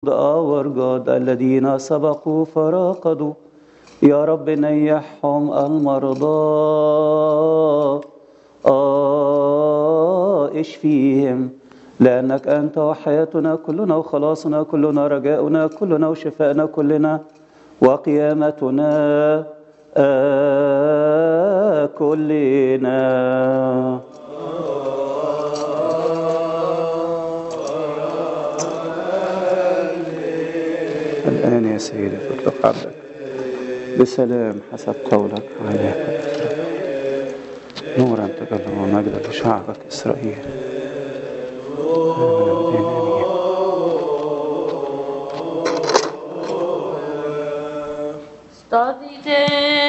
our God الذين سبقوا فراقدوا يا رب نيحهم المرضى اشفيهم لأنك أنت وحياتنا كلنا وخلاصنا كلنا رجاؤنا كلنا وشفاءنا كلنا وقيامتنا كلنا. الآن يا سيدي فاطلق عبدك بسلام حسب قولك عليك نورا تجلى ومجدا لشعبك إسرائيل. Stadite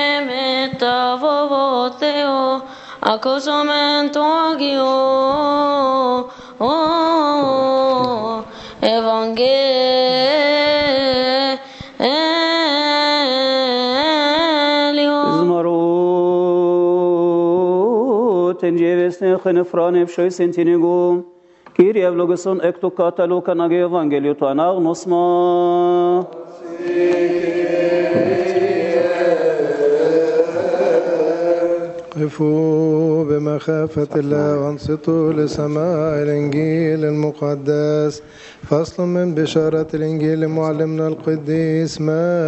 metavovoteo accosomento agio evangelio Zmarut enjevisne khnefrane bshoy sentinigum Kyrie evlogeson ekto kataloka nage evangelio to anagnosma قفوا بمخافة الله وانصتوا لسماع الإنجيل المقدس. فصل من بشارة الإنجيل معلمنا القديس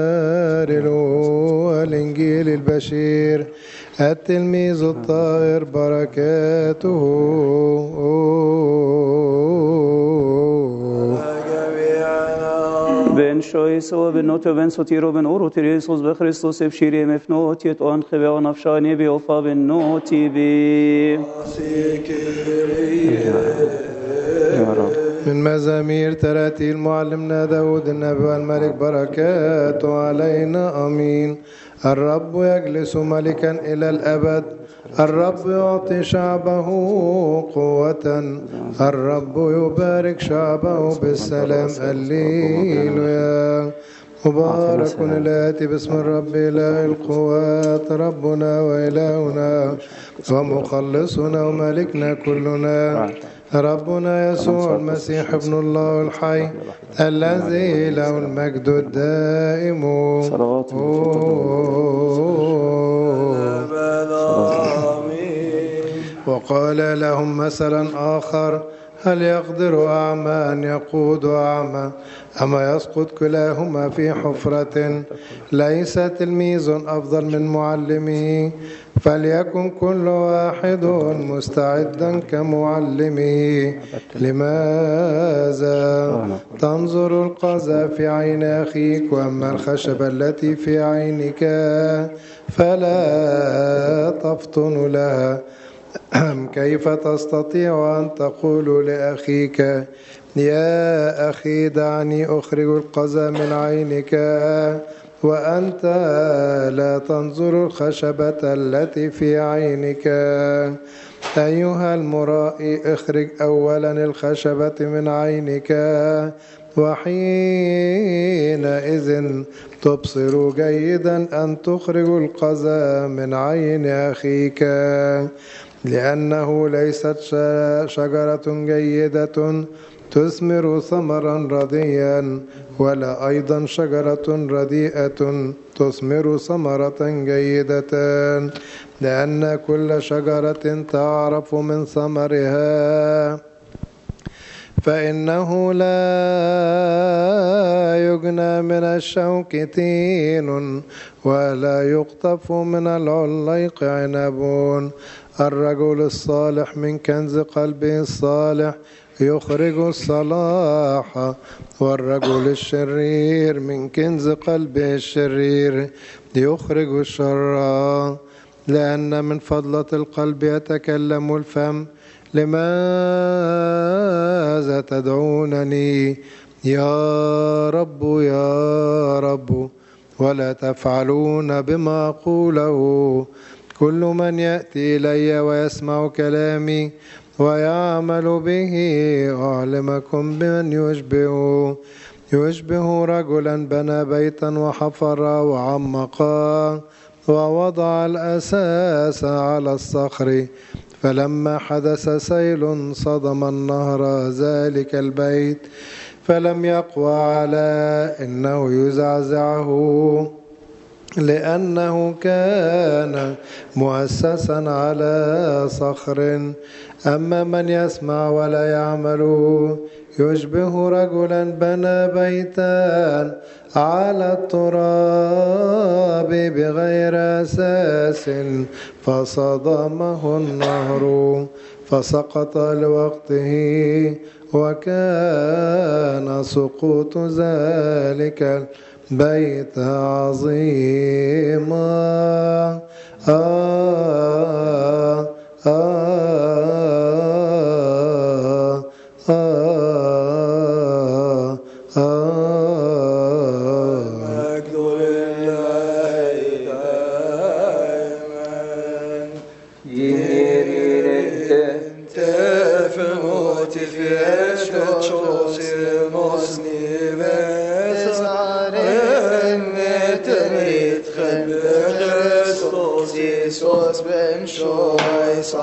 مارلو الإنجيل البشير التلميذ الطاهر بركاته بن شويس وبن نوت وبن سوتير وبن أورو تريسوس بخريستوس بشيري مفنوت يتون خبي ونفشاني بيوفا بن نوتي بي يا رب. من مزامير تراتيل معلمنا داود النبي والملك بركاته علينا آمين. الرب يجلس ملكا إلى الأبد. الرب يعطي شعبه قوة. الرب يبارك شعبه بالسلام. الليلويا. مبارك الآتي باسم الرب إله القوات ربنا وإلهنا ومخلصنا وملكنا كلنا ربنا يسوع المسيح ابن الله الحي الذي له المجد الدائم. وقال لهم مثلا آخر هل يقدر أعمى أن يقود أعمى أما يسقط كلاهما في حفرة؟ ليس تلميذ أفضل من معلمه فليكن كل واحد مستعدا كمعلمه. لماذا تنظر القذى في عين أخيك وأما الخشبة التي في عينك فلا تفطن لها؟ كيف تستطيع أن تقول لأخيك يا أخي دعني أخرج القذى من عينك وأنت لا تنظر الخشبة التي في عينك؟ أيها المرائي اخرج أولا الخشبة من عينك وحينئذ تبصر جيدا أن تخرج القذى من عين أخيك. لأنه ليست شجرة جيدة تثمر ثمرا رديا ولا أيضا شجرة رديئة تثمر ثمرة جيدة. لأن كل شجرة تعرف من ثمرها فإنه لا يجنى من الشوك تين ولا يقطف من العليق عنب. الرجل الصالح من كنز قلبه الصالح يخرج الصلاح والرجل الشرير من كنز قلبه الشرير يخرج الشر. لأن من فضلة القلب يتكلم الفم. لماذا تدعونني يا رب يا رب ولا تفعلون بما أقوله؟ كل من يأتي إلي ويسمع كلامي ويعمل به أعلمكم بمن يشبه رجلا بنى بيتا وحفر وعمق ووضع الأساس على الصخر فلما حدث سيل صدم النهر ذلك البيت فلم يقوى على إنه يزعزعه لأنه كان مؤسسا على صخر. أما من يسمع ولا يعمل يشبه رجلا بنى بيتا على التراب بغير أساس فصدمه النهر فسقط لوقته، وكان سقوط ذلك البيت عظيما. Jesus ben